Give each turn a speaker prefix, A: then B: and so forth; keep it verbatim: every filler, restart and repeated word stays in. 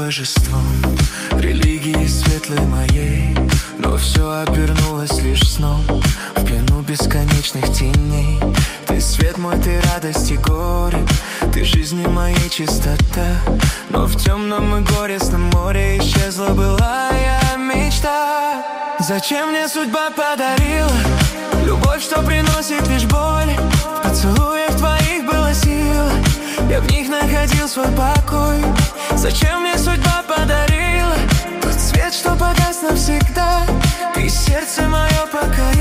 A: божеством, религии светлой моей, но все обернулось лишь сном в плену бесконечных теней. Ты свет мой, ты радость и горе, ты жизни моей чистота. Но в темном и горестном море исчезла былая мечта. Зачем мне судьба подарила любовь, что приносит лишь боль? В поцелуях твоих была сила, я в них находил свой покой. Зачем мне судьба подарила тот свет, что погас навсегда? Ты сердце мое покорила.